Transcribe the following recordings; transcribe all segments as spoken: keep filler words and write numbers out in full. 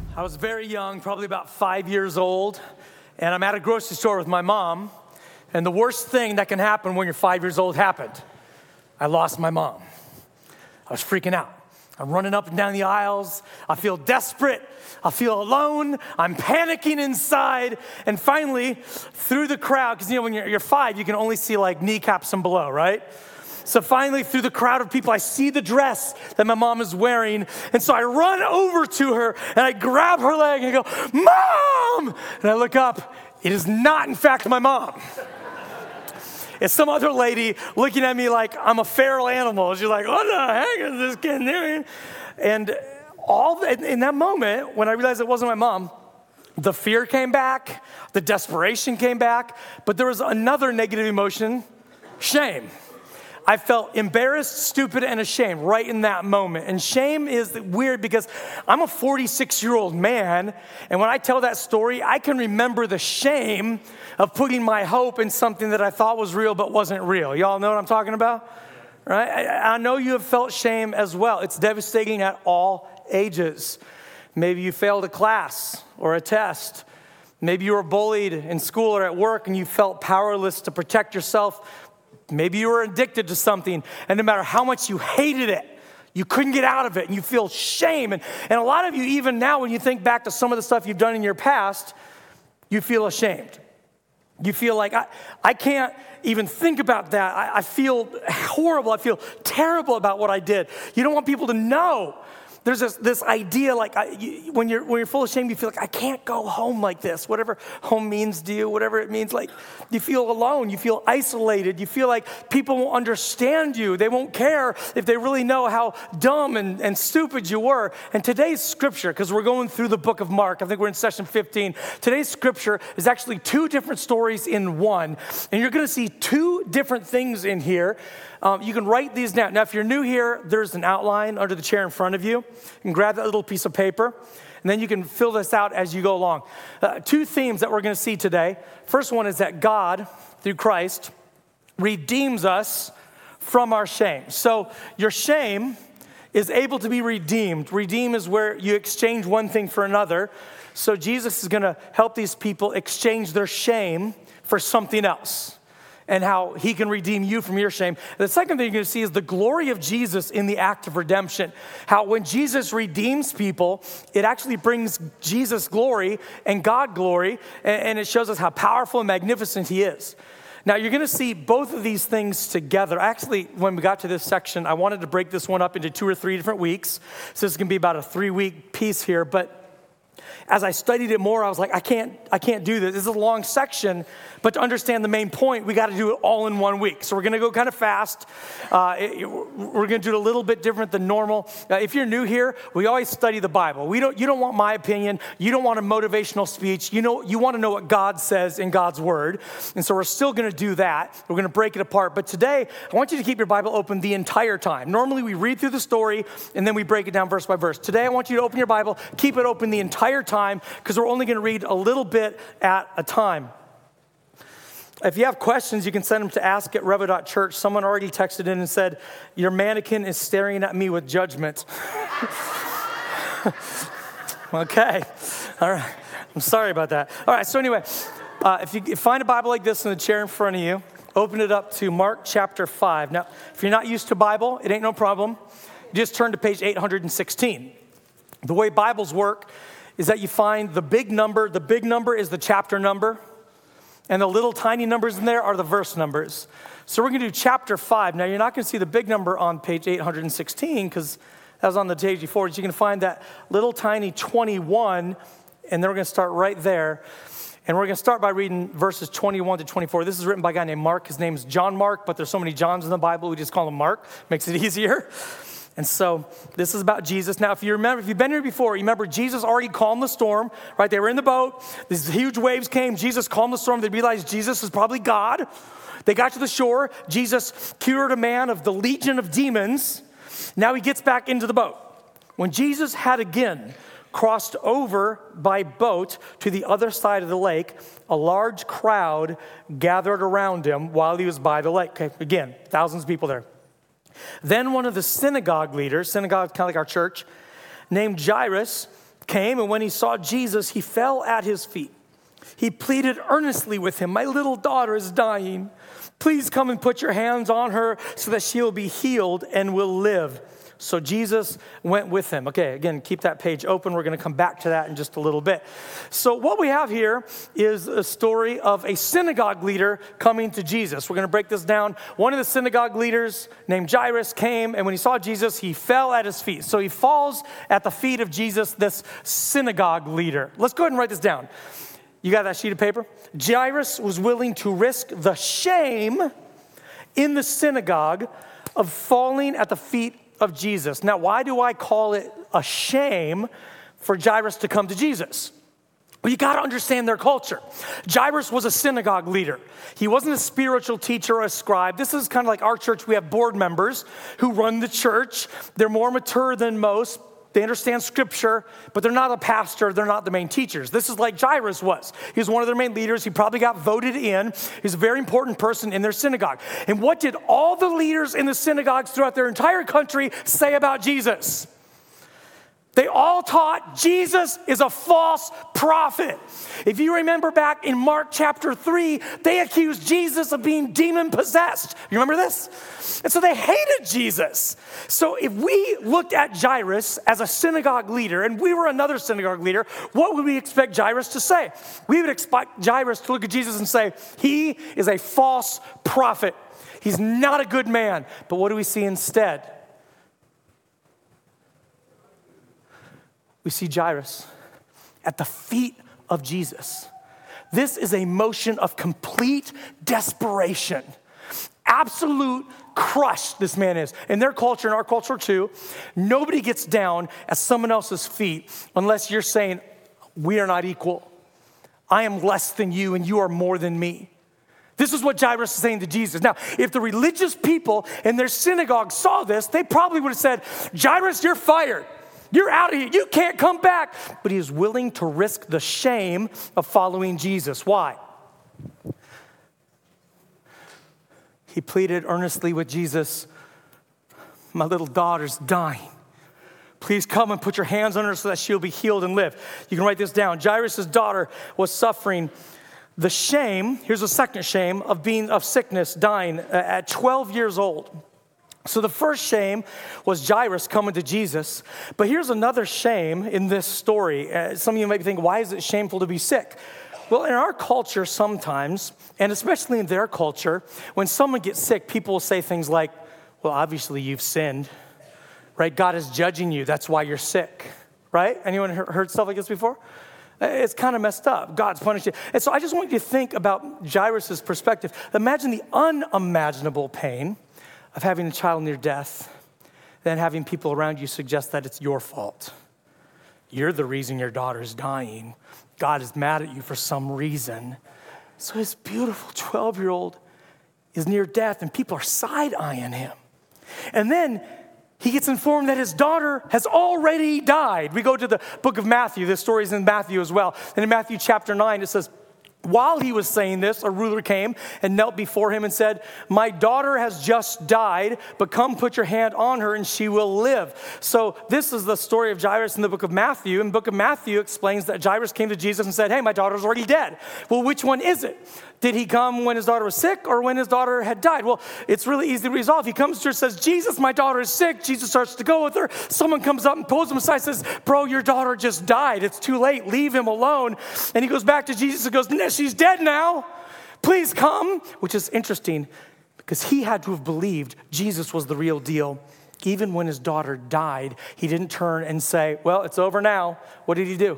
I was very young, probably about five years old, and I'm at a grocery store with my mom, and the worst thing that can happen when you're five years old happened. I lost my mom. I was freaking out. I'm running up and down the aisles. I feel desperate. I feel alone. I'm panicking inside. And finally, through the crowd, because you know when you're, you're five, you can only see like kneecaps and below, right? So finally, through the crowd of people, I see the dress that my mom is wearing. And so I run over to her and I grab her leg and I go, "Mom!" And I look up. It is not, in fact, my mom. It's some other lady looking at me like I'm a feral animal. She's like, "What the heck is this kid doing?" And all the, in that moment, when I realized it wasn't my mom, the fear came back, the desperation came back, but there was another negative emotion, shame. I felt embarrassed, stupid, and ashamed right in that moment. And shame is weird because I'm a forty-six-year-old man, and when I tell that story, I can remember the shame of putting my hope in something that I thought was real but wasn't real. Y'all know what I'm talking about? Right? I, I know you have felt shame as well. It's devastating at all ages. Maybe you failed a class or a test. Maybe you were bullied in school or at work and you felt powerless to protect yourself. Maybe you were addicted to something, and no matter how much you hated it, you couldn't get out of it, and you feel shame. And, and a lot of you, even now, when you think back to some of the stuff you've done in your past, you feel ashamed. You feel like, I, I can't even think about that. I, I feel horrible. I feel terrible about what I did. You don't want people to know. There's this, this idea like I, you, when you're when you're full of shame, you feel like I can't go home like this. Whatever home means to you, whatever it means, like you feel alone, you feel isolated, you feel like people won't understand you. They won't care if they really know how dumb and, and stupid you were. And today's scripture, because we're going through the book of Mark, I think we're in session fifteen. Today's scripture is actually two different stories in one. And you're going to see two different things in here. Um, you can write these down. Now, if you're new here, there's an outline under the chair in front of you. You can grab that little piece of paper, and then you can fill this out as you go along. Uh, two themes that we're going to see today. First one is that God, through Christ, redeems us from our shame. So your shame is able to be redeemed. Redeem is where you exchange one thing for another. So Jesus is going to help these people exchange their shame for something else, and how he can redeem you from your shame. The second thing you're going to see is the glory of Jesus in the act of redemption. How when Jesus redeems people, it actually brings Jesus glory and God glory, and it shows us how powerful and magnificent he is. Now, you're going to see both of these things together. Actually, when we got to this section, I wanted to break this one up into two or three different weeks. So this is going to be about a three-week piece here, but as I studied it more, I was like, I can't, I can't do this. This is a long section, but to understand the main point, we got to do it all in one week. So we're going to go kind of fast. Uh, it, we're going to do it a little bit different than normal. Uh, if you're new here, we always study the Bible. We don't, you don't want my opinion. You don't want a motivational speech. You know, you want to know what God says in God's word. And so we're still going to do that. We're going to break it apart. But today, I want you to keep your Bible open the entire time. Normally, we read through the story, and then we break it down verse by verse. Today, I want you to open your Bible, keep it open the entire time, because we're only going to read a little bit at a time. If you have questions, you can send them to ask at revo dot church. Someone already texted in and said, "Your mannequin is staring at me with judgment." Okay. All right. I'm sorry about that. All right. So anyway, uh, if you find a Bible like this in the chair in front of you, open it up to Mark chapter five. Now, if you're not used to Bible, it ain't no problem. Just turn to page eight hundred sixteen. The way Bibles work is that you find the big number. The big number is the chapter number, and the little tiny numbers in there are the verse numbers. So we're going to do chapter five. Now, you're not going to see the big number on page eight hundred sixteen because that was on the page before. You're going to find that little tiny twenty-one, and then we're going to start right there. And we're going to start by reading verses twenty-one to twenty-four. This is written by a guy named Mark. His name is John Mark, but there's so many Johns in the Bible, we just call him Mark. Makes it easier. And so this is about Jesus. Now, if you remember, if you've been here before, you remember Jesus already calmed the storm, right? They were in the boat. These huge waves came. Jesus calmed the storm. They realized Jesus is probably God. They got to the shore. Jesus cured a man of the legion of demons. Now he gets back into the boat. When Jesus had again crossed over by boat to the other side of the lake, a large crowd gathered around him while he was by the lake. Okay, again, thousands of people there. Then one of the synagogue leaders, synagogue is kind of like our church, named Jairus, came, and when he saw Jesus, he fell at his feet. He pleaded earnestly with him, "My little daughter is dying. Please come and put your hands on her so that she will be healed and will live." So Jesus went with him. Okay, again, keep that page open. We're going to come back to that in just a little bit. So what we have here is a story of a synagogue leader coming to Jesus. We're going to break this down. One of the synagogue leaders named Jairus came, and when he saw Jesus, he fell at his feet. So he falls at the feet of Jesus, this synagogue leader. Let's go ahead and write this down. You got that sheet of paper? Jairus was willing to risk the shame in the synagogue of falling at the feet of Jesus. Now, why do I call it a shame for Jairus to come to Jesus? Well, you got to understand their culture. Jairus was a synagogue leader. He wasn't a spiritual teacher or a scribe. This is kind of like our church. We have board members who run the church. They're more mature than most. They understand scripture, but they're not a pastor. They're not the main teachers. This is like Jairus was. He was one of their main leaders. He probably got voted in. He's a very important person in their synagogue. And what did all the leaders in the synagogues throughout their entire country say about Jesus? They all taught Jesus is a false prophet. If you remember back in Mark chapter three, they accused Jesus of being demon possessed. You remember this? And so they hated Jesus. So if we looked at Jairus as a synagogue leader and we were another synagogue leader, what would we expect Jairus to say? We would expect Jairus to look at Jesus and say, he is a false prophet. He's not a good man. But what do we see instead? We see Jairus at the feet of Jesus. This is a motion of complete desperation. Absolute crush this man is. In their culture, in our culture too, nobody gets down at someone else's feet unless you're saying, we are not equal. I am less than you and you are more than me. This is what Jairus is saying to Jesus. Now, if the religious people in their synagogue saw this, they probably would have said, Jairus, you're fired. You're out of here. You can't come back. But he is willing to risk the shame of following Jesus. Why? He pleaded earnestly with Jesus, my little daughter's dying. Please come and put your hands on her so that she'll be healed and live. You can write this down. Jairus' daughter was suffering the shame, here's a second shame, of being of sickness, dying at twelve years old. So the first shame was Jairus coming to Jesus. But here's another shame in this story. Uh, some of you might be thinking, why is it shameful to be sick? Well, in our culture sometimes, and especially in their culture, when someone gets sick, people will say things like, well, obviously you've sinned, right? God is judging you. That's why you're sick, right? Anyone heard stuff like this before? It's kind of messed up. God's punishing you. And so I just want you to think about Jairus' perspective. Imagine the unimaginable pain of having a child near death, then having people around you suggest that it's your fault. You're the reason your daughter's dying. God is mad at you for some reason. So his beautiful twelve-year-old is near death, and people are side-eyeing him. And then he gets informed that his daughter has already died. We go to the book of Matthew. This story is in Matthew as well. And in Matthew chapter nine, it says, while he was saying this, a ruler came and knelt before him and said, my daughter has just died, but come put your hand on her and she will live. So this is the story of Jairus in the book of Matthew. And the book of Matthew explains that Jairus came to Jesus and said, hey, my daughter's already dead. Well, which one is it? Did he come when his daughter was sick or when his daughter had died? Well, it's really easy to resolve. He comes to her and says, Jesus, my daughter is sick. Jesus starts to go with her. Someone comes up and pulls him aside and says, bro, your daughter just died. It's too late. Leave him alone. And he goes back to Jesus and goes, no, she's dead now. Please come. Which is interesting because he had to have believed Jesus was the real deal. Even when his daughter died, he didn't turn and say, well, it's over now. What did he do?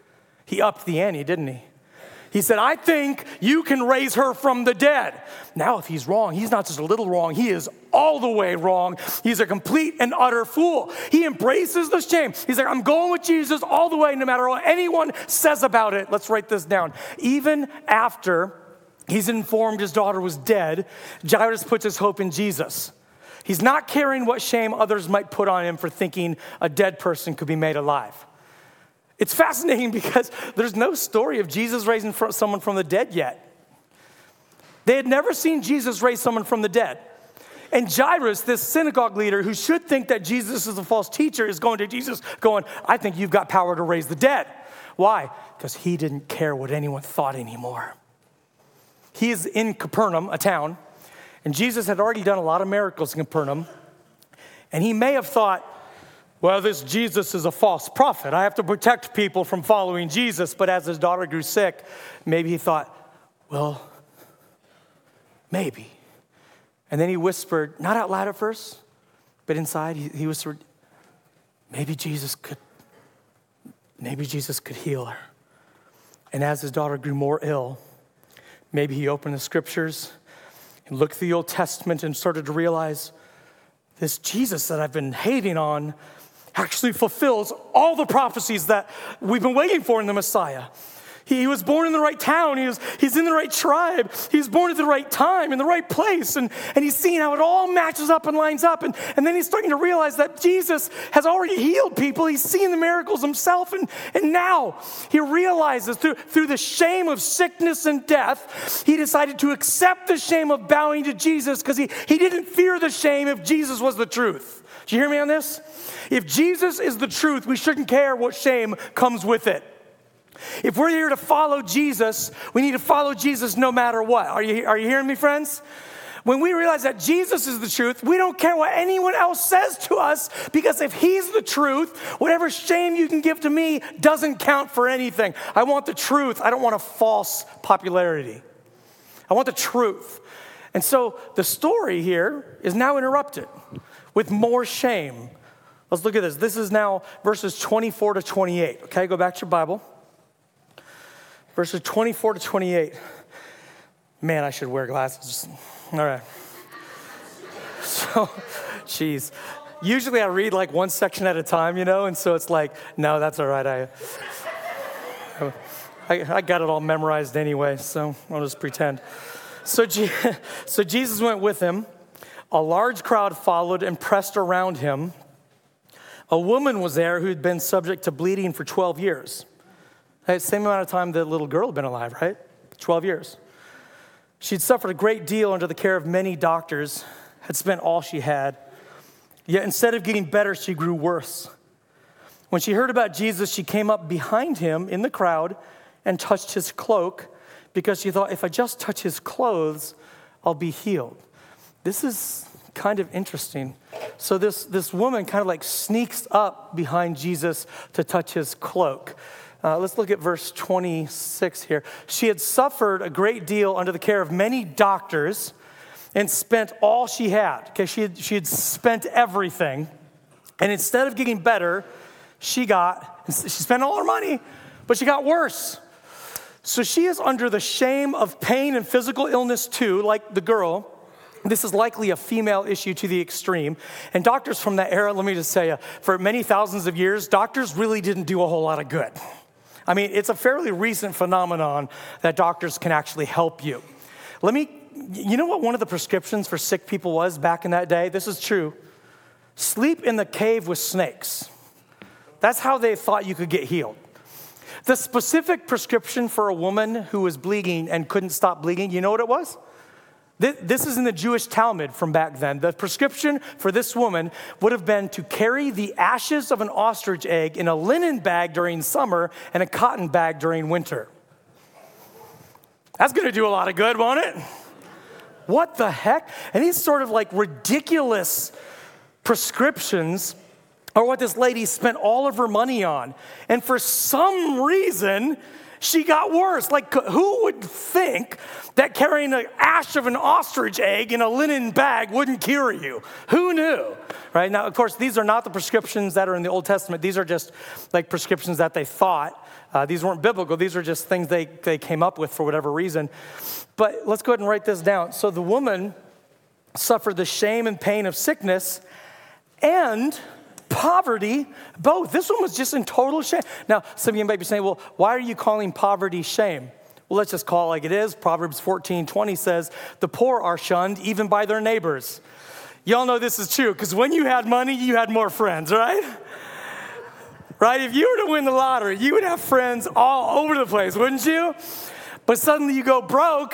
He upped the ante, didn't he? He said, I think you can raise her from the dead. Now, if he's wrong, he's not just a little wrong. He is all the way wrong. He's a complete and utter fool. He embraces the shame. He's like, I'm going with Jesus all the way, no matter what anyone says about it. Let's write this down. Even after he's informed his daughter was dead, Jairus puts his hope in Jesus. He's not caring what shame others might put on him for thinking a dead person could be made alive. It's fascinating because there's no story of Jesus raising someone from the dead yet. They had never seen Jesus raise someone from the dead. And Jairus, this synagogue leader who should think that Jesus is a false teacher, is going to Jesus going, I think you've got power to raise the dead. Why? Because he didn't care what anyone thought anymore. He is in Capernaum, a town, and Jesus had already done a lot of miracles in Capernaum. And he may have thought, well, this Jesus is a false prophet. I have to protect people from following Jesus. But as his daughter grew sick, maybe he thought, well, maybe. And then he whispered, not out loud at first, but inside he, he whispered, maybe Jesus could, maybe Jesus could heal her. And as his daughter grew more ill, maybe he opened the scriptures and looked at the Old Testament and started to realize this Jesus that I've been hating on actually fulfills all the prophecies that we've been waiting for in the Messiah. He was born in the right town. He was, he's in the right tribe. He was born at the right time, in the right place. And, and he's seeing how it all matches up and lines up. And, and then he's starting to realize that Jesus has already healed people. He's seen the miracles himself. And, and now he realizes through, through the shame of sickness and death, he decided to accept the shame of bowing to Jesus because he, he didn't fear the shame if Jesus was the truth. Do you hear me on this? If Jesus is the truth, we shouldn't care what shame comes with it. If we're here to follow Jesus, we need to follow Jesus no matter what. Are you, are you hearing me, friends? When we realize that Jesus is the truth, we don't care what anyone else says to us, because if he's the truth, whatever shame you can give to me doesn't count for anything. I want the truth. I don't want a false popularity. I want the truth. And so the story here is now interrupted with more shame. Let's look at this. This is now verses twenty-four to twenty-eight. Okay, go back to your Bible. Verses twenty-four to twenty-eight. Man, I should wear glasses. All right. So, geez. Usually I read like one section at a time, you know, and so it's like, no, that's all right. I, I, I got it all memorized anyway, so I'll just pretend. So, so Jesus went with him. A large crowd followed and pressed around him. A woman was there who had been subject to bleeding for twelve years. Hey, same amount of time the little girl had been alive, right? twelve years. She'd suffered a great deal under the care of many doctors, had spent all she had. Yet instead of getting better, she grew worse. When she heard about Jesus, she came up behind him in the crowd and touched his cloak, because she thought, if I just touch his clothes, I'll be healed. This is kind of interesting. So this, this woman kind of like sneaks up behind Jesus to touch his cloak. Uh, let's look at verse twenty-six here. She had suffered a great deal under the care of many doctors and spent all she had. Okay, she had, she had spent everything. And instead of getting better, she got, she spent all her money, but she got worse. So she is under the shame of pain and physical illness too, like the girl. This is likely a female issue to the extreme. And doctors from that era, let me just tell you, for many thousands of years, doctors really didn't do a whole lot of good. I mean, it's a fairly recent phenomenon that doctors can actually help you. Let me, you know what one of the prescriptions for sick people was back in that day? This is true. Sleep in the cave with snakes. That's how they thought you could get healed. The specific prescription for a woman who was bleeding and couldn't stop bleeding, you know what it was? This is in the Jewish Talmud from back then. The prescription for this woman would have been to carry the ashes of an ostrich egg in a linen bag during summer and a cotton bag during winter. That's going to do a lot of good, won't it? What the heck? And these sort of like ridiculous prescriptions are what this lady spent all of her money on. And for some reason, she got worse. Like, who would think that carrying the ash of an ostrich egg in a linen bag wouldn't cure you? Who knew? Right? Now, of course, these are not the prescriptions that are in the Old Testament. These are just like prescriptions that they thought. Uh, these weren't biblical. These are just things they, they came up with for whatever reason. But let's go ahead and write this down. So the woman suffered the shame and pain of sickness and poverty, both. This one was just in total shame. Now, some of you might be saying, well, why are you calling poverty shame? Well, let's just call it like it is. Proverbs fourteen twenty says, the poor are shunned even by their neighbors. Y'all know this is true, because when you had money, you had more friends, right? Right? If you were to win the lottery, you would have friends all over the place, wouldn't you? But suddenly you go broke,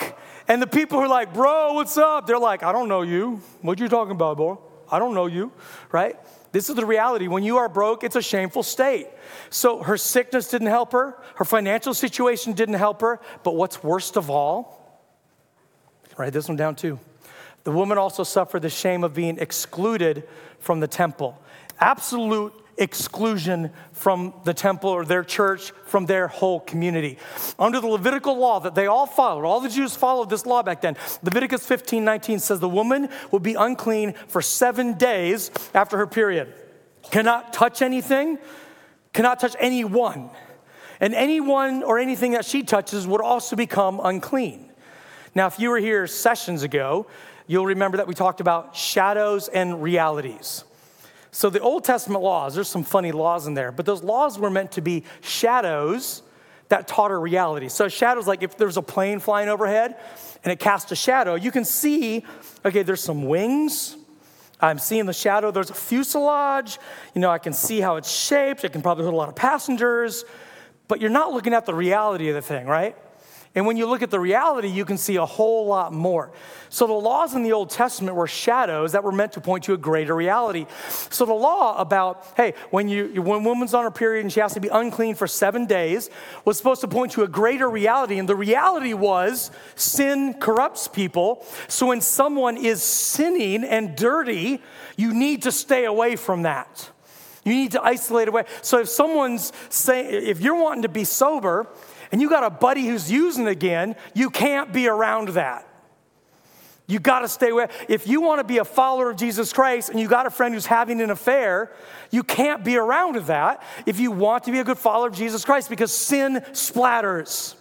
And the people who are like, bro, what's up? They're like, I don't know you. What you talking about, bro? I don't know you, right? This is the reality. When you are broke, it's a shameful state. So her sickness didn't help her. Her financial situation didn't help her. But what's worst of all, write this one down too. The woman also suffered the shame of being excluded from the temple. Absolute exclusion from the temple or their church, from their whole community. Under the Levitical law that they all followed, all the Jews followed this law back then. Leviticus fifteen nineteen says the woman will be unclean for seven days after her period. Cannot touch anything, cannot touch anyone. And anyone or anything that she touches would also become unclean. Now, if you were here sessions ago, you'll remember that we talked about shadows and realities. So the Old Testament laws, there's some funny laws in there, but those laws were meant to be shadows that taught her reality. So shadows, like if there's a plane flying overhead and it casts a shadow, you can see, okay, there's some wings. I'm seeing the shadow. There's a fuselage. You know, I can see how it's shaped. It can probably hold a lot of passengers, but you're not looking at the reality of the thing, right? And when you look at the reality, you can see a whole lot more. So the laws in the Old Testament were shadows that were meant to point to a greater reality. So the law about, hey, when you when a woman's on her period and she has to be unclean for seven days was supposed to point to a greater reality. And the reality was sin corrupts people. So when someone is sinning and dirty, you need to stay away from that. You need to isolate away. So if someone's saying, if you're wanting to be sober, and you got a buddy who's using again, you can't be around that. You got to stay away. If you want to be a follower of Jesus Christ and you got a friend who's having an affair, you can't be around that if you want to be a good follower of Jesus Christ, because sin splatters.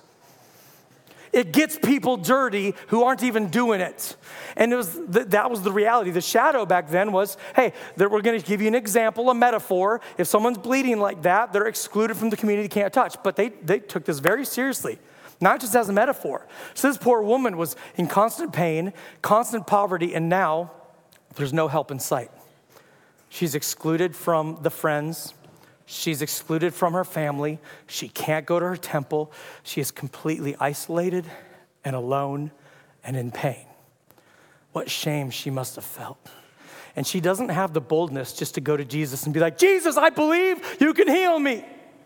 It gets people dirty who aren't even doing it. And it was th- that was the reality. The shadow back then was, hey, we're going to give you an example, a metaphor. If someone's bleeding like that, they're excluded from the community, can't touch. But they, they took this very seriously, not just as a metaphor. So this poor woman was in constant pain, constant poverty, and now there's no help in sight. She's excluded from the friends. She's excluded from her family. She can't go to her temple. She is completely isolated and alone and in pain. What shame she must have felt. And she doesn't have the boldness just to go to Jesus and be like, Jesus, I believe you can heal me.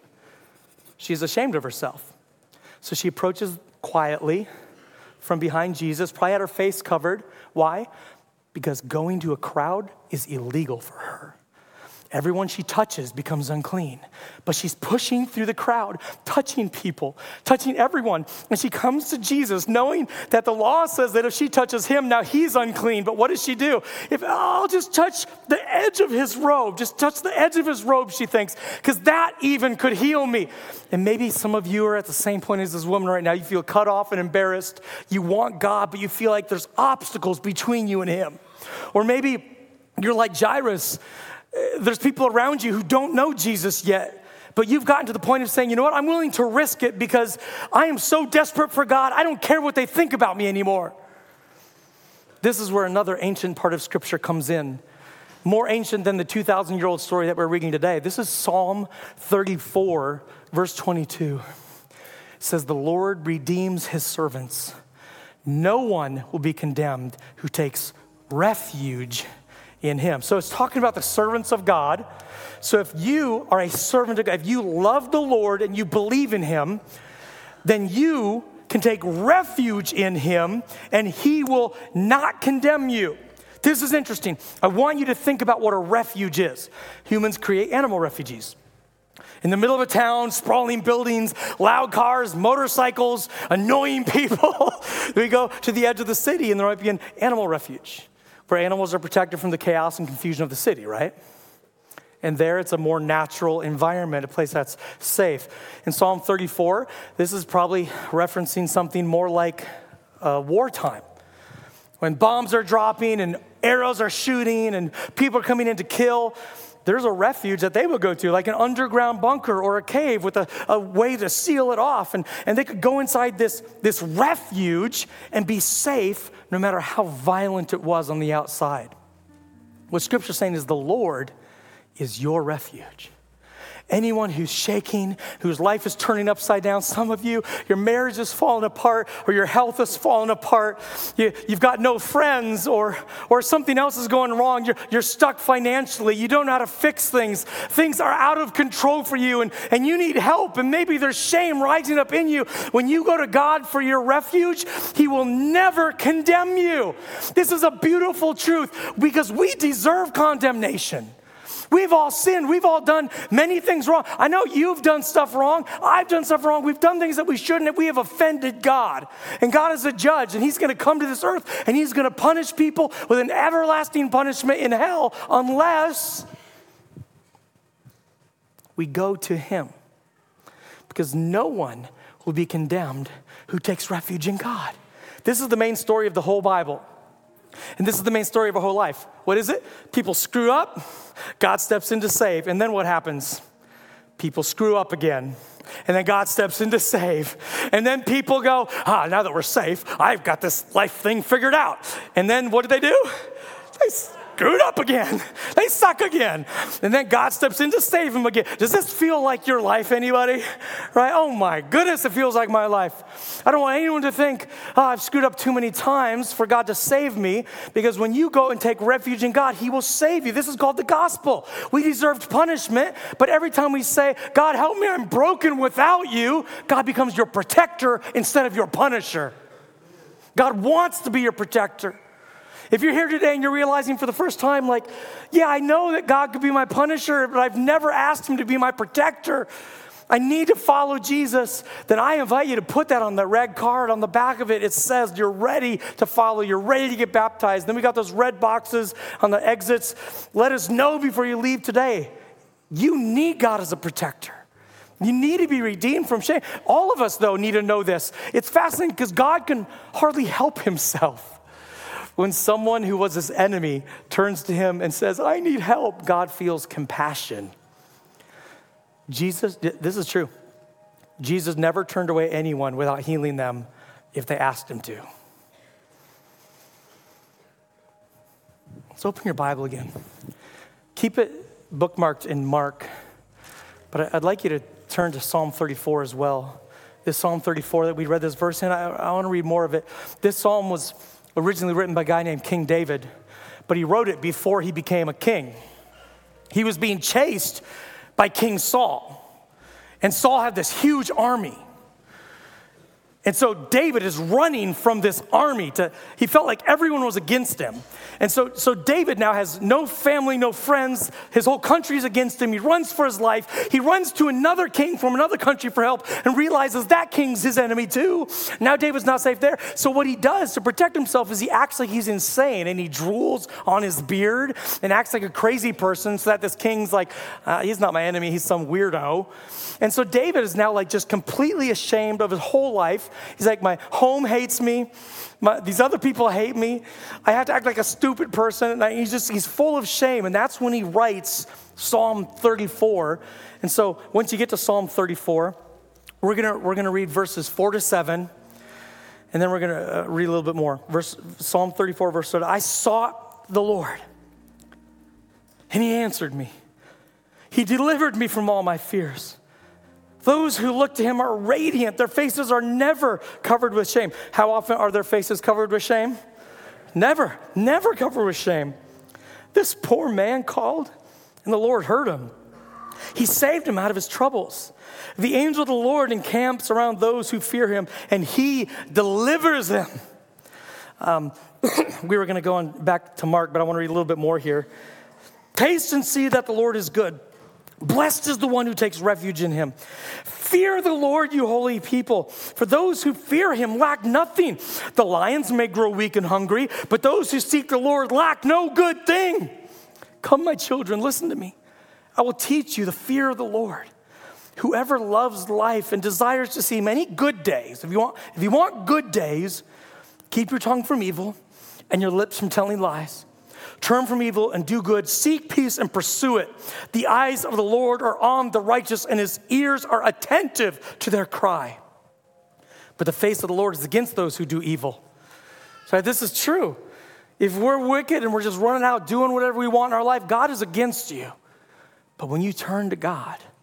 She's ashamed of herself. So she approaches quietly from behind Jesus, probably had her face covered. Why? Because going to a crowd is illegal for her. Everyone she touches becomes unclean. But she's pushing through the crowd, touching people, touching everyone. And she comes to Jesus knowing that the law says that if she touches him, now he's unclean. But what does she do? If oh, I'll just touch the edge of his robe, just touch the edge of his robe, she thinks, because that even could heal me. And maybe some of you are at the same point as this woman right now. You feel cut off and embarrassed. You want God, but you feel like there's obstacles between you and him. Or maybe you're like Jairus. There's people around you who don't know Jesus yet, but you've gotten to the point of saying, you know what, I'm willing to risk it because I am so desperate for God, I don't care what they think about me anymore. This is where another ancient part of Scripture comes in, more ancient than the two thousand year old story that we're reading today. This is Psalm thirty-four, verse twenty-two. It says, the Lord redeems his servants. No one will be condemned who takes refuge in him. So it's talking about the servants of God. So if you are a servant of God, if you love the Lord and you believe in him, then you can take refuge in him and he will not condemn you. This is interesting. I want you to think about what a refuge is. Humans create animal refuges. In the middle of a town, sprawling buildings, loud cars, motorcycles, annoying people. We go to the edge of the city and there might be an animal refuge, where animals are protected from the chaos and confusion of the city, right? And there it's a more natural environment, a place that's safe. In Psalm thirty-four, this is probably referencing something more like uh, wartime. When bombs are dropping and arrows are shooting and people are coming in to kill, there's a refuge that they would go to, like an underground bunker or a cave with a, a way to seal it off. And, and they could go inside this, this refuge and be safe no matter how violent it was on the outside. What Scripture's saying is the Lord is your refuge. Anyone who's shaking, whose life is turning upside down, some of you, your marriage is falling apart or your health is falling apart, you, you've got no friends or, or something else is going wrong, you're, you're stuck financially, you don't know how to fix things, things are out of control for you and, and you need help and maybe there's shame rising up in you. When you go to God for your refuge, He will never condemn you. This is a beautiful truth because we deserve condemnation. We've all sinned. We've all done many things wrong. I know you've done stuff wrong. I've done stuff wrong. We've done things that we shouldn't. We have offended God. And God is a judge, and He's going to come to this earth, and He's going to punish people with an everlasting punishment in hell unless we go to Him. Because no one will be condemned who takes refuge in God. This is the main story of the whole Bible. And this is the main story of our whole life. What is it? People screw up, God steps in to save. And then what happens? People screw up again. And then God steps in to save. And then people go, ah, now that we're safe, I've got this life thing figured out. And then what do they do? They screwed up again. They suck again. And then God steps in to save them again. Does this feel like your life, anybody? Right? Oh my goodness, it feels like my life. I don't want anyone to think, oh, I've screwed up too many times for God to save me, because when you go and take refuge in God, He will save you. This is called the gospel. We deserved punishment, but every time we say, God, help me, I'm broken without you, God becomes your protector instead of your punisher. God wants to be your protector. If you're here today and you're realizing for the first time, like, yeah, I know that God could be my punisher, but I've never asked Him to be my protector. I need to follow Jesus. Then I invite you to put that on the red card. On the back of it, it says you're ready to follow. You're ready to get baptized. Then we got those red boxes on the exits. Let us know before you leave today. You need God as a protector. You need to be redeemed from shame. All of us, though, need to know this. It's fascinating because God can hardly help Himself. When someone who was His enemy turns to Him and says, I need help, God feels compassion. Jesus, this is true. Jesus never turned away anyone without healing them if they asked Him to. Let's open your Bible again. Keep it bookmarked in Mark, but I'd like you to turn to Psalm thirty-four as well. This Psalm thirty-four that we read this verse in, I, I want to read more of it. This psalm was originally written by a guy named King David, but he wrote it before he became a king. He was being chased by King Saul, and Saul had this huge army. And so David is running from this army. To, he felt like everyone was against him. And so, so David now has no family, no friends. His whole country is against him. He runs for his life. He runs to another king from another country for help and realizes that king's his enemy too. Now David's not safe there. So what he does to protect himself is he acts like he's insane, and he drools on his beard and acts like a crazy person so that this king's like, uh, he's not my enemy, he's some weirdo. And so David is now like just completely ashamed of his whole life. He's like, my home hates me. My, these other people hate me. I have to act like a stupid person. And I, he's just, he's full of shame. And that's when he writes Psalm thirty-four. And so once you get to Psalm thirty-four, we're gonna, we're gonna read verses four to seven. And then we're gonna uh, read a little bit more. Verse, Psalm thirty-four, verse seven. I sought the Lord, and He answered me. He delivered me from all my fears. Those who look to Him are radiant. Their faces are never covered with shame. How often are their faces covered with shame? Never, never covered with shame. This poor man called, and the Lord heard him. He saved him out of his troubles. The angel of the Lord encamps around those who fear Him, and He delivers them. Um, we were going to go on back to Mark, but I want to read a little bit more here. Taste and see that the Lord is good. Blessed is the one who takes refuge in Him. Fear the Lord, you holy people, for those who fear Him lack nothing. The lions may grow weak and hungry, but those who seek the Lord lack no good thing. Come, my children, listen to me. I will teach you the fear of the Lord. Whoever loves life and desires to see many good days, if you want, if you want good days, keep your tongue from evil and your lips from telling lies. Turn from evil and do good. Seek peace and pursue it. The eyes of the Lord are on the righteous, and His ears are attentive to their cry. But the face of the Lord is against those who do evil. So this is true. If we're wicked and we're just running out doing whatever we want in our life, God is against you. But when you turn to God,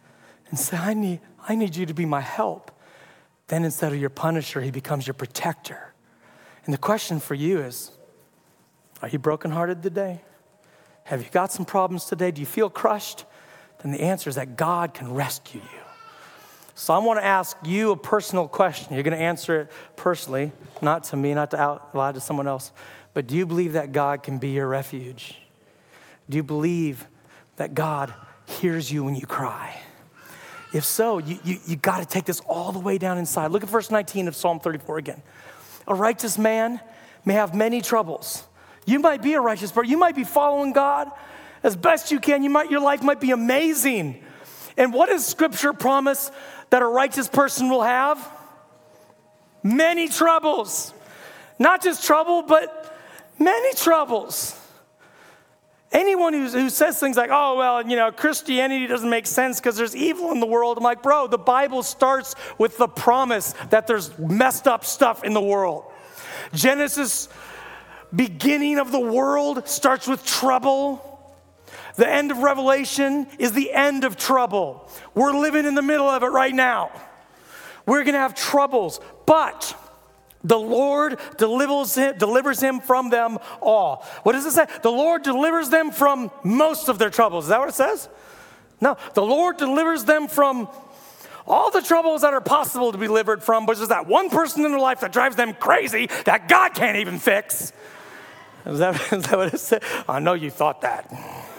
and say, I need, I need you to be my help. Then instead of your punisher, he becomes your protector. And the question for you is, are you brokenhearted today? Have you got some problems today? Do you feel crushed? Then the answer is that God can rescue you. So I want to ask you a personal question. You're going to answer it personally, not to me, not to out loud to someone else. But do you believe that God can be your refuge? Do you believe that God hears you when you cry? If so, you, you, you got to take this all the way down inside. Look at verse nineteen of Psalm thirty-four again. A righteous man may have many troubles. You might be a righteous person. You might be following God as best you can. You might, your life might be amazing. And what does Scripture promise that a righteous person will have? Many troubles. Not just trouble, but many troubles. Anyone who's, who says things like, oh, well, you know, Christianity doesn't make sense because there's evil in the world. I'm like, bro, the Bible starts with the promise that there's messed up stuff in the world. Genesis, beginning of the world, starts with trouble. The end of Revelation is the end of trouble. We're living in the middle of it right now. We're going to have troubles, but the Lord delivers him, delivers him from them all. What does it say? The Lord delivers them from most of their troubles. Is that what it says? No, the Lord delivers them from all the troubles that are possible to be delivered from, but there's that one person in their life that drives them crazy that God can't even fix. Is that, is that what it said? I know you thought that.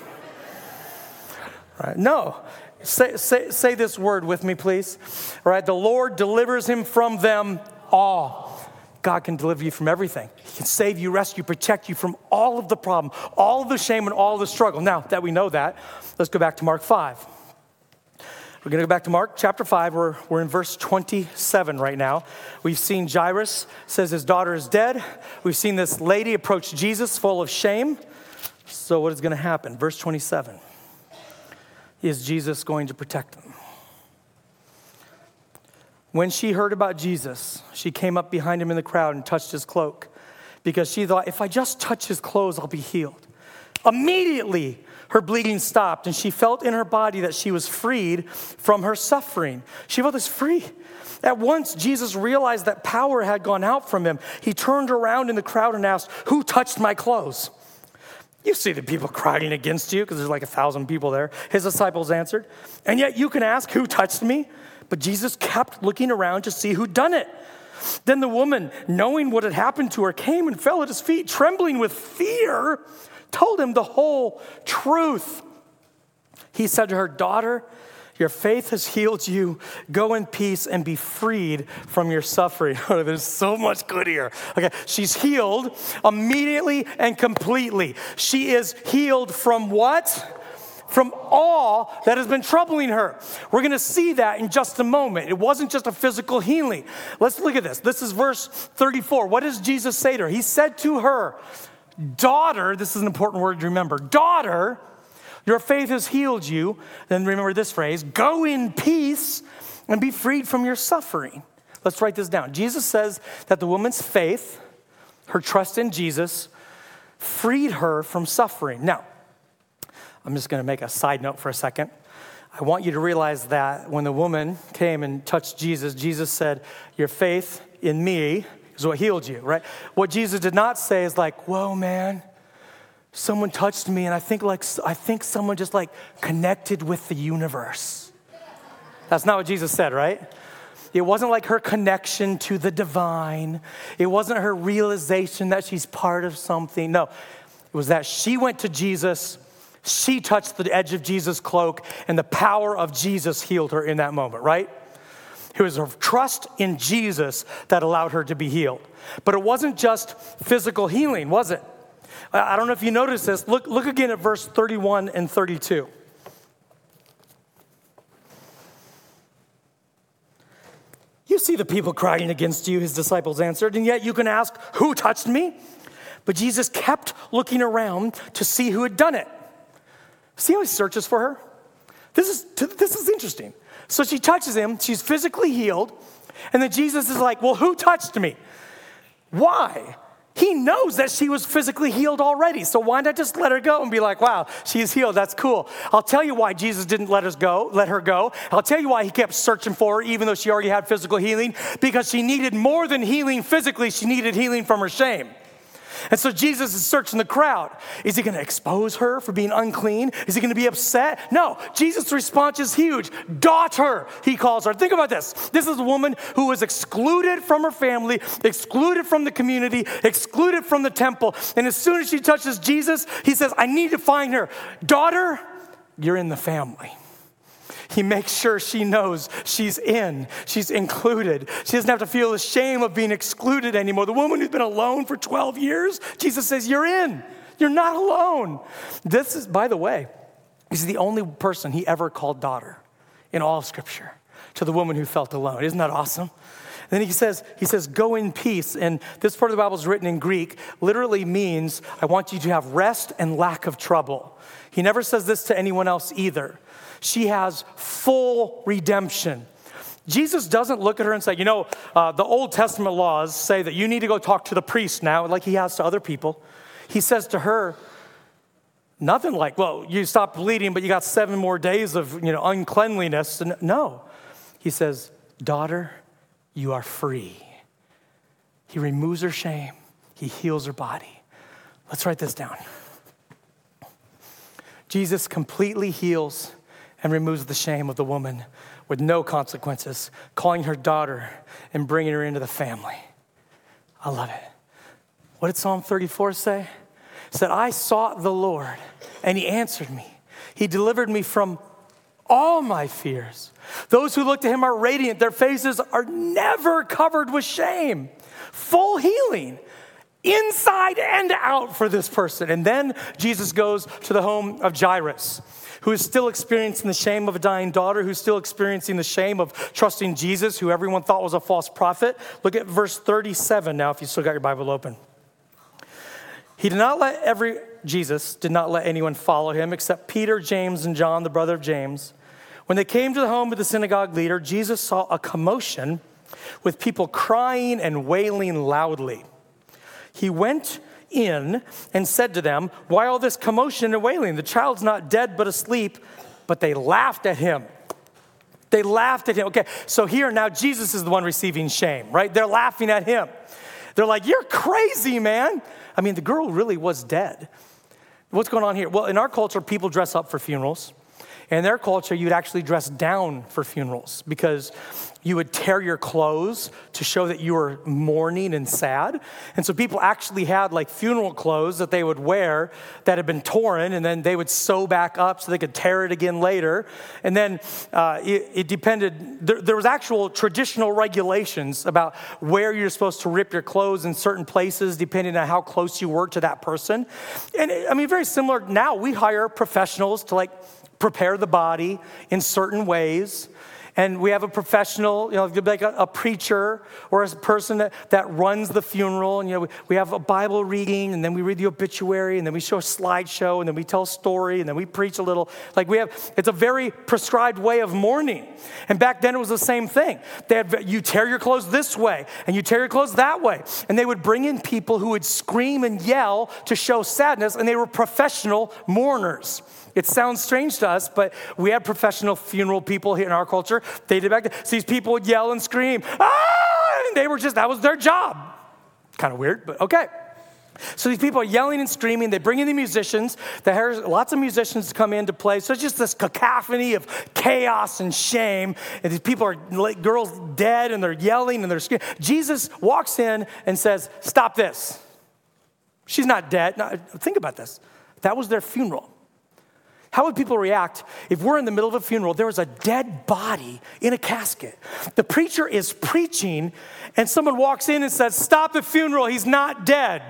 Right. No, say, say, say this word with me, please. All right, the Lord delivers him from them all. God can deliver you from everything. He can save you, rescue, protect you from all of the problem, all of the shame, and all of the struggle. Now that we know that, let's go back to Mark five. We're going to go back to Mark chapter five. We're, we're in verse twenty-seven right now. We've seen Jairus says his daughter is dead. We've seen this lady approach Jesus full of shame. So what is going to happen? Verse twenty-seven. Is Jesus going to protect them? When she heard about Jesus, she came up behind him in the crowd and touched his cloak because she thought, if I just touch his clothes, I'll be healed. Immediately, her bleeding stopped and she felt in her body that she was freed from her suffering. She felt as free. At once, Jesus realized that power had gone out from him. He turned around in the crowd and asked, who touched my clothes? You see the people crying against you because there's like a thousand people there. His disciples answered, and yet you can ask, who touched me? But Jesus kept looking around to see who'd done it. Then the woman, knowing what had happened to her, came and fell at his feet, trembling with fear, told him the whole truth. He said to her, daughter, your faith has healed you. Go in peace and be freed from your suffering. Oh, there's so much good here. Okay, she's healed immediately and completely. She is healed from what? From all that has been troubling her. We're going to see that in just a moment. It wasn't just a physical healing. Let's look at this. This is verse thirty-four. What does Jesus say to her? He said to her, daughter, this is an important word to remember, daughter, your faith has healed you. Then remember this phrase, go in peace and be freed from your suffering. Let's write this down. Jesus says that the woman's faith, her trust in Jesus, freed her from suffering. Now, I'm just going to make a side note for a second. I want you to realize that when the woman came and touched Jesus, Jesus said, your faith in me is what healed you, right? What Jesus did not say is like, whoa, man, someone touched me and I think like I think someone just like connected with the universe. That's not what Jesus said, right? It wasn't like her connection to the divine. It wasn't her realization that she's part of something. No, it was that she went to Jesus, she touched the edge of Jesus' cloak, and the power of Jesus healed her in that moment, right? It was her trust in Jesus that allowed her to be healed. But it wasn't just physical healing, was it? I don't know if you noticed this. Look, look again at verse thirty-one and thirty-two. You see the people crying against you, his disciples answered, and yet you can ask, who touched me? But Jesus kept looking around to see who had done it. See how he searches for her? This is, this is interesting. So she touches him, she's physically healed, and then Jesus is like, well, who touched me? Why? He knows that she was physically healed already. So why not just let her go and be like, wow, she's healed. That's cool. I'll tell you why Jesus didn't let us go, let her go. I'll tell you why he kept searching for her, even though she already had physical healing, because she needed more than healing physically. She needed healing from her shame. And so Jesus is searching the crowd. Is he going to expose her for being unclean? Is he going to be upset? No. Jesus' response is huge. Daughter, he calls her. Think about this. This is a woman who was excluded from her family, excluded from the community, excluded from the temple. And as soon as she touches Jesus, he says, I need to find her. Daughter, you're in the family. He makes sure she knows she's in, she's included. She doesn't have to feel the shame of being excluded anymore. The woman who's been alone for twelve years, Jesus says, you're in. You're not alone. This is, by the way, he's the only person he ever called daughter in all of Scripture to the woman who felt alone. Isn't that awesome? And then he says, he says, go in peace. And this part of the Bible is written in Greek, literally means, I want you to have rest and lack of trouble. He never says this to anyone else either. She has full redemption. Jesus doesn't look at her and say, you know, uh, the Old Testament laws say that you need to go talk to the priest now, like he has to other people. He says to her, nothing like, well, you stopped bleeding, but you got seven more days of, you know, uncleanliness. No. He says, daughter, you are free. He removes her shame. He heals her body. Let's write this down. Jesus completely heals and removes the shame of the woman with no consequences, calling her daughter and bringing her into the family. I love it. What did Psalm thirty-four say? It said, I sought the Lord, and he answered me. He delivered me from all my fears. Those who look to him are radiant. Their faces are never covered with shame. Full healing, inside and out for this person. And then Jesus goes to the home of Jairus, who is still experiencing the shame of a dying daughter, who's still experiencing the shame of trusting Jesus, who everyone thought was a false prophet. Look at verse thirty-seven now, if you still got your Bible open. He did not let every, Jesus did not let anyone follow him except Peter, James, and John, the brother of James. When they came to the home of the synagogue leader, Jesus saw a commotion with people crying and wailing loudly. He went in and said to them, why all this commotion and wailing? The child's not dead but asleep. But they laughed at him. They laughed at him. Okay, so here now Jesus is the one receiving shame, right? They're laughing at him. They're like, you're crazy, man. I mean, the girl really was dead. What's going on here? Well, in our culture, people dress up for funerals. In their culture, you'd actually dress down for funerals because you would tear your clothes to show that you were mourning and sad. And so people actually had like funeral clothes that they would wear that had been torn, and then they would sew back up so they could tear it again later. And then uh, it, it depended, there, there was actual traditional regulations about where you're supposed to rip your clothes in certain places depending on how close you were to that person. And I mean, very similar now, we hire professionals to like prepare the body in certain ways. And we have a professional, you know, like a, a preacher or a person that, that runs the funeral. And, you know, we, we have a Bible reading, and then we read the obituary, and then we show a slideshow, and then we tell a story, and then we preach a little. Like we have, it's a very prescribed way of mourning. And back then it was the same thing. They had, you tear your clothes this way, and you tear your clothes that way. And they would bring in people who would scream and yell to show sadness, and they were professional mourners. It sounds strange to us, but we had professional funeral people here in our culture. They did back then. So these people would yell and scream, ah! And they were just, that was their job. Kind of weird, but okay. So these people are yelling and screaming. They bring in the musicians. There's lots of musicians come in to play. So it's just this cacophony of chaos and shame. And these people are, like, girls dead, and they're yelling and they're screaming. Jesus walks in and says, stop this. She's not dead. No, think about this. That was their funeral. How would people react if we're in the middle of a funeral, there was a dead body in a casket? The preacher is preaching, and someone walks in and says, stop the funeral, he's not dead.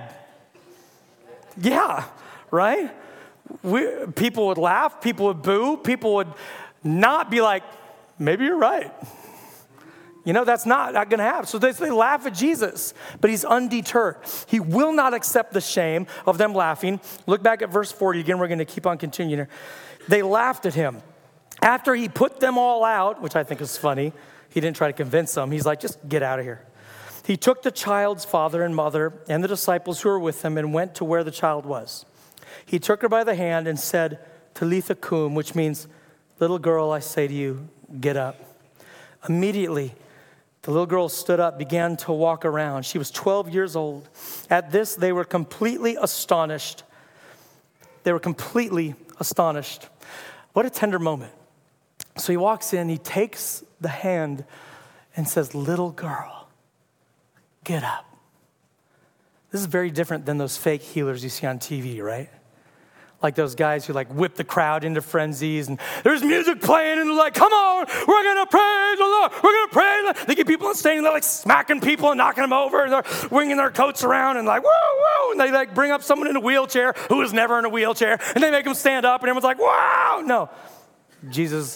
Yeah, right? We, people would laugh, people would boo, people would not be like, maybe you're right. You know, that's not, not going to happen. So they, they laugh at Jesus, but he's undeterred. He will not accept the shame of them laughing. Look back at verse forty. Again, we're going to keep on continuing here. They laughed at him. After he put them all out, which I think is funny, he didn't try to convince them. He's like, just get out of here. He took the child's father and mother and the disciples who were with him and went to where the child was. He took her by the hand and said, Talitha cum, which means, little girl, I say to you, get up. Immediately, the little girl stood up, began to walk around. She was twelve years old. At this, they were completely astonished. They were completely astonished. What a tender moment. So he walks in, he takes the hand and says, little girl, get up. This is very different than those fake healers you see on T V, right? Like those guys who like whip the crowd into frenzies and there's music playing and they're like, come on, we're going to praise the Lord. We're going to praise. They get people on stage and they're like smacking people and knocking them over and they're winging their coats around and like, whoa, whoa. And they like bring up someone in a wheelchair who was never in a wheelchair and they make them stand up and everyone's like, wow. No, Jesus,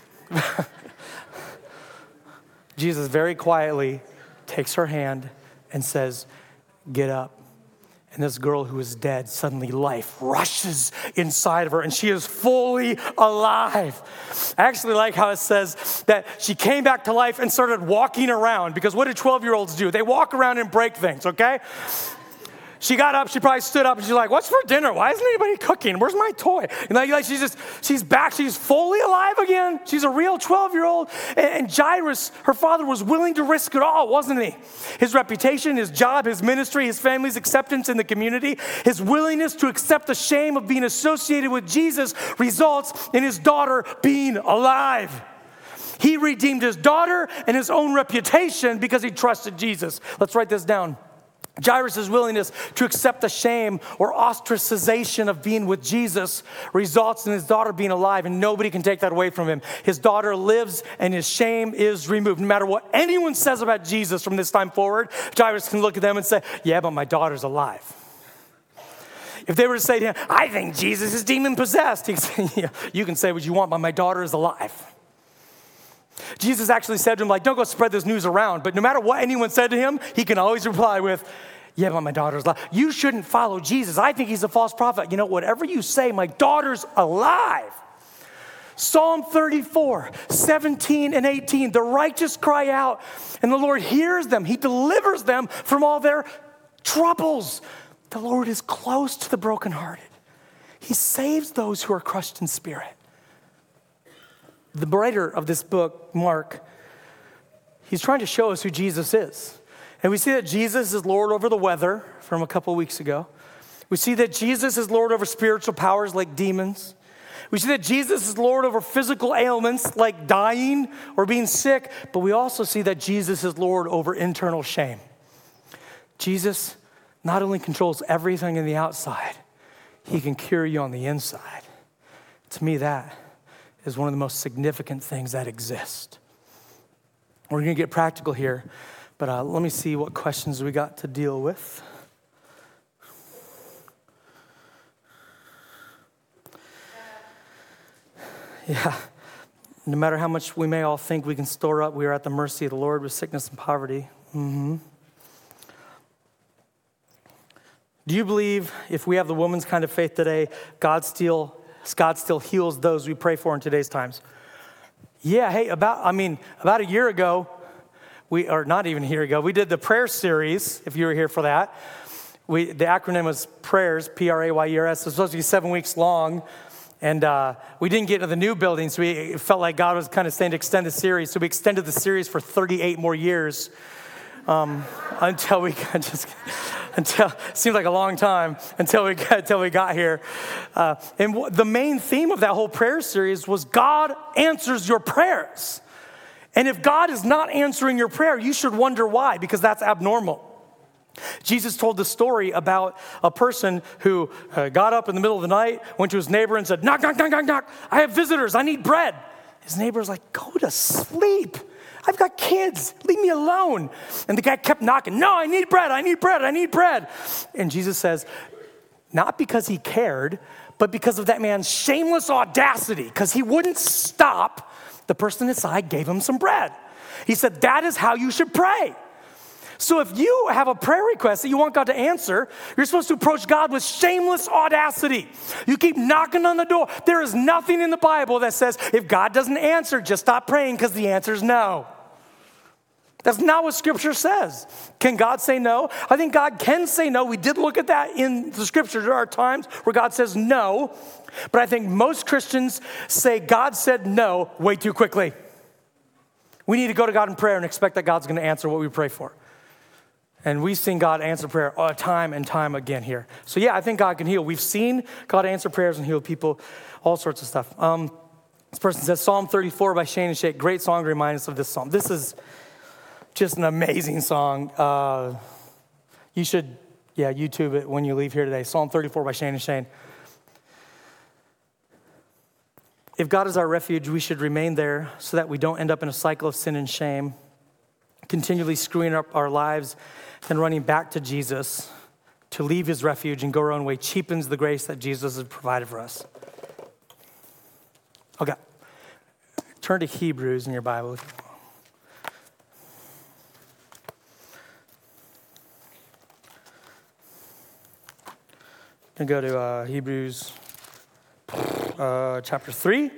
Jesus very quietly takes her hand and says, get up. And this girl who is dead, suddenly life rushes inside of her and she is fully alive. I actually like how it says that she came back to life and started walking around, because what do twelve-year-olds do? They walk around and break things, okay? She got up, she probably stood up and she's like, what's for dinner? Why isn't anybody cooking? Where's my toy? And like, like she's just, she's back, she's fully alive again. She's a real twelve-year-old. And, and Jairus, her father, was willing to risk it all, wasn't he? His reputation, his job, his ministry, his family's acceptance in the community, his willingness to accept the shame of being associated with Jesus results in his daughter being alive. He redeemed his daughter and his own reputation because he trusted Jesus. Let's write this down. Jairus' willingness to accept the shame or ostracization of being with Jesus results in his daughter being alive, and nobody can take that away from him. His daughter lives and his shame is removed. No matter what anyone says about Jesus from this time forward, Jairus can look at them and say, yeah, but my daughter's alive. If they were to say to him, I think Jesus is demon-possessed, he can say, yeah, you can say what you want, but my daughter is alive. Jesus actually said to him, like, don't go spread this news around. But no matter what anyone said to him, he can always reply with, yeah, but my daughter's alive. You shouldn't follow Jesus. I think he's a false prophet. You know, whatever you say, my daughter's alive. Psalm thirty-four, seventeen and eighteen, the righteous cry out, and the Lord hears them. He delivers them from all their troubles. The Lord is close to the brokenhearted. He saves those who are crushed in spirit. The writer of this book, Mark, he's trying to show us who Jesus is. And we see that Jesus is Lord over the weather from a couple of weeks ago. We see that Jesus is Lord over spiritual powers like demons. We see that Jesus is Lord over physical ailments like dying or being sick. But we also see that Jesus is Lord over internal shame. Jesus not only controls everything in the outside, he can cure you on the inside. To me, that is one of the most significant things that exist. We're going to get practical here, but uh, let me see what questions we got to deal with. Yeah, no matter how much we may all think we can store up, we are at the mercy of the Lord with sickness and poverty. Mm-hmm. Do you believe if we have the woman's kind of faith today, God still God still heals those we pray for in today's times? Yeah, hey, about, I mean, about a year ago, we, or not even a year ago, we did the prayer series, if you were here for that. We, the acronym was PRAYERS, P R A Y E R S. It was supposed to be seven weeks long, and uh, we didn't get into the new building, so we it felt like God was kind of saying to extend the series, so we extended the series for thirty-eight more years um, until we got just... Until it seemed like a long time until we got, until we got here. Uh, and w- the main theme of that whole prayer series was God answers your prayers. And if God is not answering your prayer, you should wonder why, because that's abnormal. Jesus told the story about a person who uh, got up in the middle of the night, went to his neighbor and said, knock, knock, knock, knock, knock. I have visitors. I need bread. His neighbor's like, go to sleep. I've got kids. Leave me alone. And the guy kept knocking. No, I need bread. I need bread. I need bread. And Jesus says, not because he cared, but because of that man's shameless audacity, because he wouldn't stop. The person inside gave him some bread. He said, that is how you should pray. So if you have a prayer request that you want God to answer, you're supposed to approach God with shameless audacity. You keep knocking on the door. There is nothing in the Bible that says if God doesn't answer, just stop praying because the answer is no. That's not what Scripture says. Can God say no? I think God can say no. We did look at that in the Scripture. There are times where God says no, but I think most Christians say God said no way too quickly. We need to go to God in prayer and expect that God's going to answer what we pray for. And we've seen God answer prayer time and time again here. So yeah, I think God can heal. We've seen God answer prayers and heal people, all sorts of stuff. Um, this person says, Psalm thirty-four by Shane and Shake. Great song to remind us of this psalm. This is just an amazing song. Uh, you should, yeah, YouTube it when you leave here today. Psalm thirty-four by Shane and Shane. If God is our refuge, we should remain there so that we don't end up in a cycle of sin and shame, continually screwing up our lives and running back to Jesus to leave his refuge and go our own way cheapens the grace that Jesus has provided for us. Okay. Turn to Hebrews in your Bible. And go to uh, Hebrews uh, chapter three.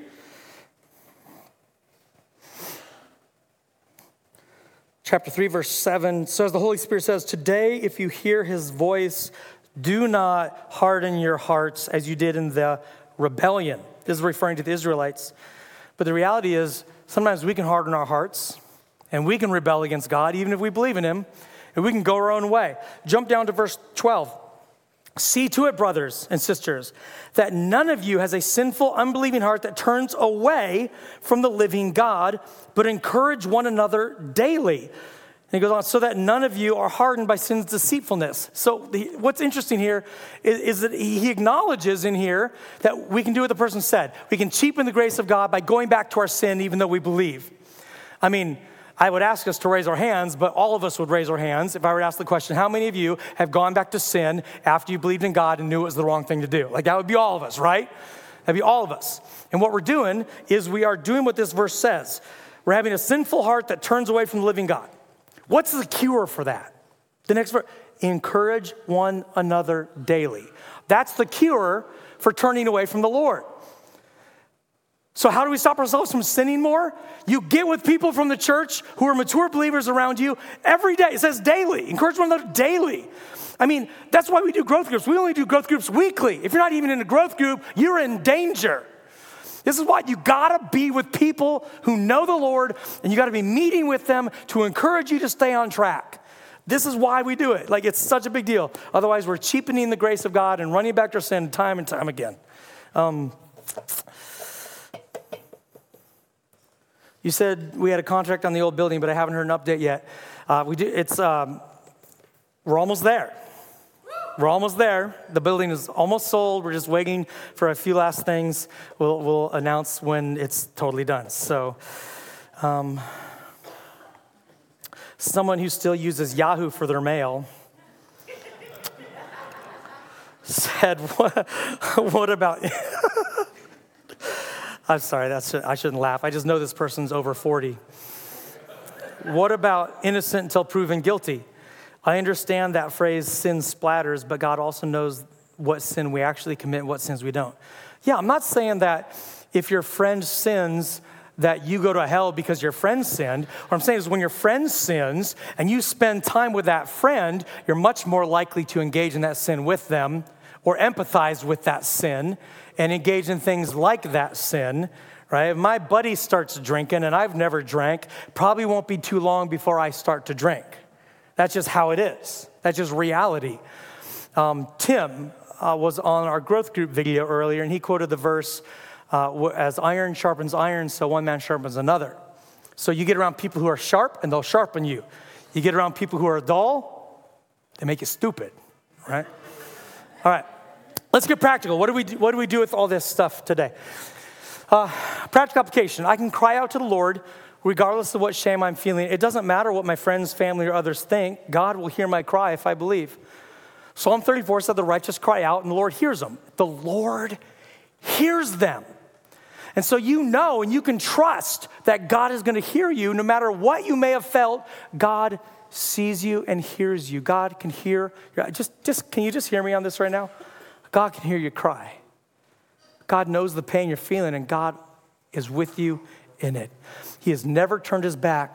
Chapter three, verse seven says, the Holy Spirit says, today, if you hear his voice, do not harden your hearts as you did in the rebellion. This is referring to the Israelites. But the reality is, sometimes we can harden our hearts and we can rebel against God, even if we believe in him, and we can go our own way. Jump down to verse twelve. See to it, brothers and sisters, that none of you has a sinful, unbelieving heart that turns away from the living God, but encourage one another daily. And he goes on, so that none of you are hardened by sin's deceitfulness. So the, what's interesting here is, is that he acknowledges in here that we can do what the person said. We can cheapen the grace of God by going back to our sin even though we believe. I mean, I would ask us to raise our hands, but all of us would raise our hands if I were to ask the question, how many of you have gone back to sin after you believed in God and knew it was the wrong thing to do? Like, that would be all of us, right? That'd be all of us. And what we're doing is we are doing what this verse says. We're having a sinful heart that turns away from the living God. What's the cure for that? The next verse, encourage one another daily. That's the cure for turning away from the Lord. So how do we stop ourselves from sinning more? You get with people from the church who are mature believers around you every day. It says daily. Encourage one another daily. I mean, that's why we do growth groups. We only do growth groups weekly. If you're not even in a growth group, you're in danger. This is why you gotta be with people who know the Lord, and you gotta be meeting with them to encourage you to stay on track. This is why we do it. Like, it's such a big deal. Otherwise, we're cheapening the grace of God and running back to our sin time and time again. Um, You said we had a contract on the old building, but I haven't heard an update yet. Uh, we do. It's um, we're almost there. We're almost there. The building is almost sold. We're just waiting for a few last things. We'll we'll announce when it's totally done. So, um, someone who still uses Yahoo for their mail said, "What? What about?" I'm sorry, that's, I shouldn't laugh. I just know this person's over forty. What about innocent until proven guilty? I understand that phrase, sin splatters, but God also knows what sin we actually commit and what sins we don't. Yeah, I'm not saying that if your friend sins, that you go to hell because your friend sinned. What I'm saying is when your friend sins and you spend time with that friend, you're much more likely to engage in that sin with them or empathize with that sin and engage in things like that sin, right? If my buddy starts drinking and I've never drank, probably won't be too long before I start to drink. That's just how it is. That's just reality. Um, Tim uh, was on our growth group video earlier, and he quoted the verse, uh, as iron sharpens iron, so one man sharpens another. So you get around people who are sharp, and they'll sharpen you. You get around people who are dull, they make you stupid, right? All right. Let's get practical. What do we do, what do we do with all this stuff today? Uh, practical application. I can cry out to the Lord regardless of what shame I'm feeling. It doesn't matter what my friends, family, or others think. God will hear my cry if I believe. Psalm thirty-four said the righteous cry out and the Lord hears them. The Lord hears them. And so you know and you can trust that God is going to hear you no matter what you may have felt. God sees you and hears you. God can hear. Just, just, can you just hear me on this right now? God can hear you cry. God knows the pain you're feeling, and God is with you in it. He has never turned his back on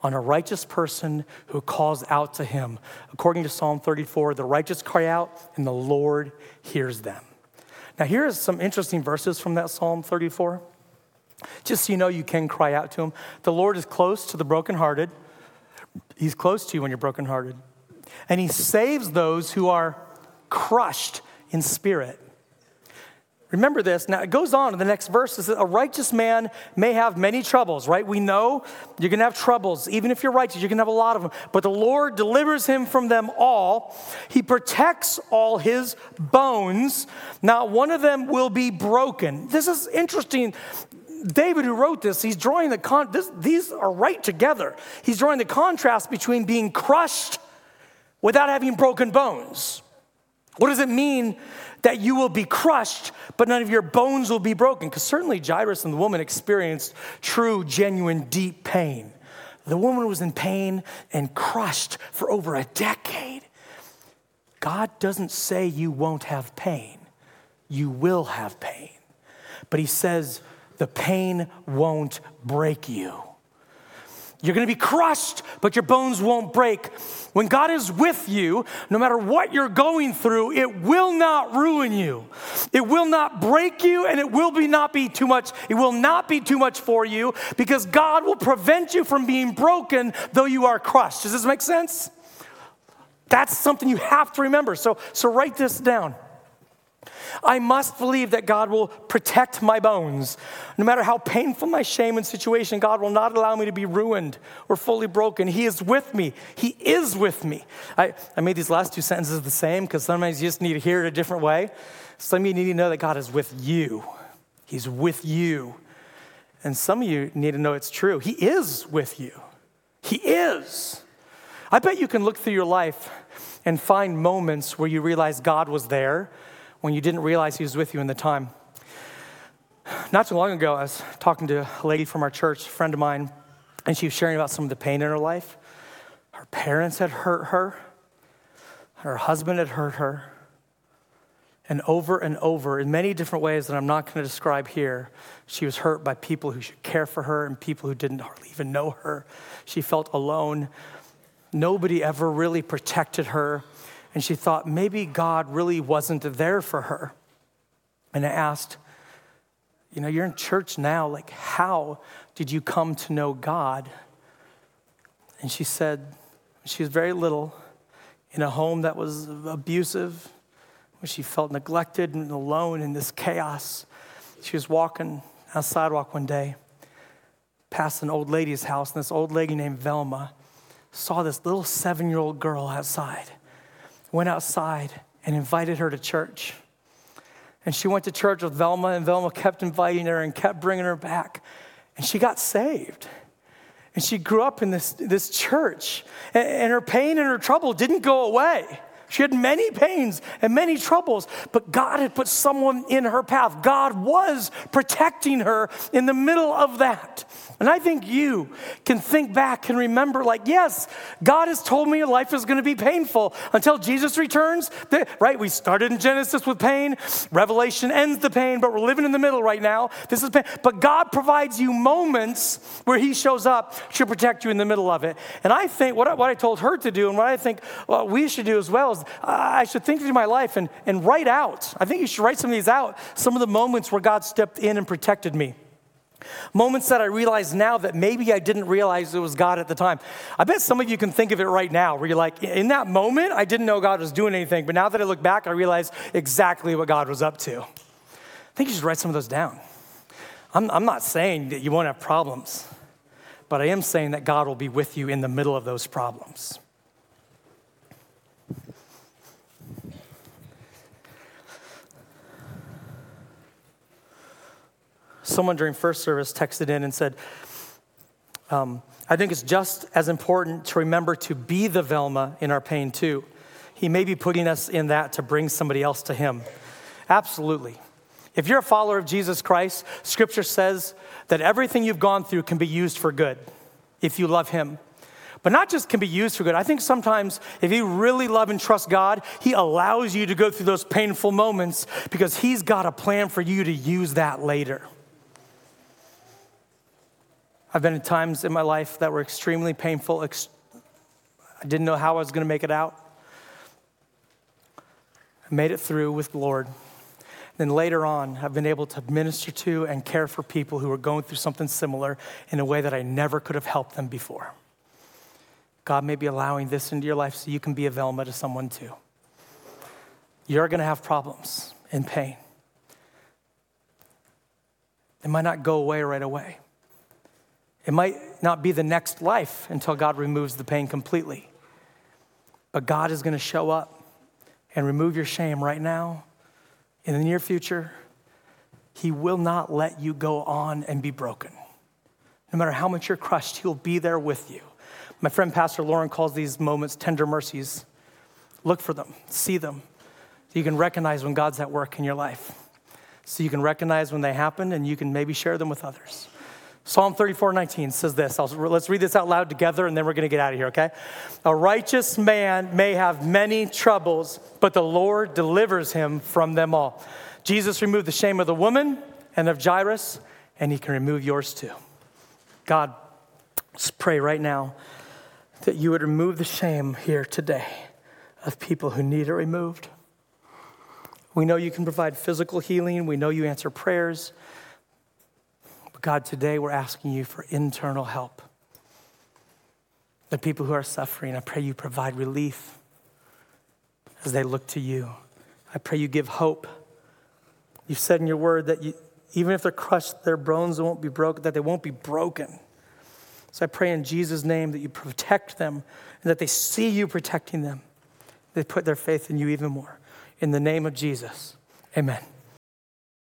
on a righteous person who calls out to him. According to Psalm thirty-four, the righteous cry out and the Lord hears them. Now here are some interesting verses from that Psalm thirty-four. Just so you know, you can cry out to him. The Lord is close to the brokenhearted. He's close to you when you're brokenhearted. And he saves those who are crushed in spirit. Remember this. Now, it goes on in the next verse. It says, a righteous man may have many troubles, right? We know you're going to have troubles. Even if you're righteous, you're going to have a lot of them. But the Lord delivers him from them all. He protects all his bones. Not one of them will be broken. This is interesting. David, who wrote this, he's drawing the con. This, these are right together. He's drawing the contrast between being crushed without having broken bones. What does it mean that you will be crushed, but none of your bones will be broken? Because certainly Jairus and the woman experienced true, genuine, deep pain. The woman was in pain and crushed for over a decade. God doesn't say you won't have pain. You will have pain. But he says the pain won't break you. You're going to be crushed, but your bones won't break. When God is with you, no matter what you're going through, it will not ruin you. It will not break you, and it will be not be too much. It will not be too much for you, because God will prevent you from being broken, though you are crushed. Does this make sense? That's something you have to remember. So, so write this down. I must believe that God will protect my bones. No matter how painful my shame and situation, God will not allow me to be ruined or fully broken. He is with me. He is with me. I, I made these last two sentences the same because sometimes you just need to hear it a different way. Some of you need to know that God is with you. He's with you. And some of you need to know it's true. He is with you. He is. I bet you can look through your life and find moments where you realize God was there when you didn't realize he was with you in the time. Not too long ago, I was talking to a lady from our church, a friend of mine, and she was sharing about some of the pain in her life. Her parents had hurt her. Her husband had hurt her. And over and over, in many different ways that I'm not going to describe here, she was hurt by people who should care for her and people who didn't hardly even know her. She felt alone. Nobody ever really protected her. And she thought maybe God really wasn't there for her. And I asked, you know, you're in church now. Like, how did you come to know God? And she said, she was very little, in a home that was abusive, where she felt neglected and alone in this chaos. She was walking on a sidewalk one day, past an old lady's house, and this old lady named Velma saw this little seven-year-old girl outside. Went outside and invited her to church. And she went to church with Velma, and Velma kept inviting her and kept bringing her back. And she got saved. And she grew up in this, this church. And, and her pain and her trouble didn't go away. She had many pains and many troubles, but God had put someone in her path. God was protecting her in the middle of that. And I think you can think back and remember, like, yes, God has told me life is going to be painful until Jesus returns. Right? We started in Genesis with pain. Revelation ends the pain, but we're living in the middle right now. This is pain. But God provides you moments where he shows up to protect you in the middle of it. And I think what I, what I told her to do and what I think well, we should do as well is I should think through my life and, and write out. I think you should write some of these out, some of the moments where God stepped in and protected me. Moments that I realize now that maybe I didn't realize it was God at the time. I bet some of you can think of it right now where you're like, in that moment, I didn't know God was doing anything. But now that I look back, I realize exactly what God was up to. I think you should write some of those down. I'm, I'm not saying that you won't have problems, but I am saying that God will be with you in the middle of those problems. Someone during first service texted in and said, um, I think it's just as important to remember to be the Velma in our pain too. He may be putting us in that to bring somebody else to him. Absolutely. If you're a follower of Jesus Christ, Scripture says that everything you've gone through can be used for good if you love him. But not just can be used for good. I think sometimes if you really love and trust God, he allows you to go through those painful moments because he's got a plan for you to use that later. I've been in times in my life that were extremely painful. Ex- I didn't know how I was going to make it out. I made it through with the Lord. Then later on, I've been able to minister to and care for people who are going through something similar in a way that I never could have helped them before. God may be allowing this into your life so you can be a Velma to someone too. You're going to have problems and pain. It might not go away right away. It might not be the next life until God removes the pain completely. But God is going to show up and remove your shame right now. In the near future, he will not let you go on and be broken. No matter how much you're crushed, he'll be there with you. My friend Pastor Lauren calls these moments tender mercies. Look for them, see them, so you can recognize when God's at work in your life. So you can recognize when they happen and you can maybe share them with others. Psalm thirty-four nineteen says this. I'll, let's read this out loud together and then we're going to get out of here, okay? A righteous man may have many troubles, but the Lord delivers him from them all. Jesus removed the shame of the woman and of Jairus, and he can remove yours too. God, let's pray right now that you would remove the shame here today of people who need it removed. We know you can provide physical healing. We know you answer prayers. But God, today we're asking you for internal help. The people who are suffering, I pray you provide relief as they look to you. I pray you give hope. You've said in your word that you, even if they're crushed, their bones won't be broken, that they won't be broken. So I pray in Jesus' name that you protect them and that they see you protecting them. They put their faith in you even more. In the name of Jesus, amen.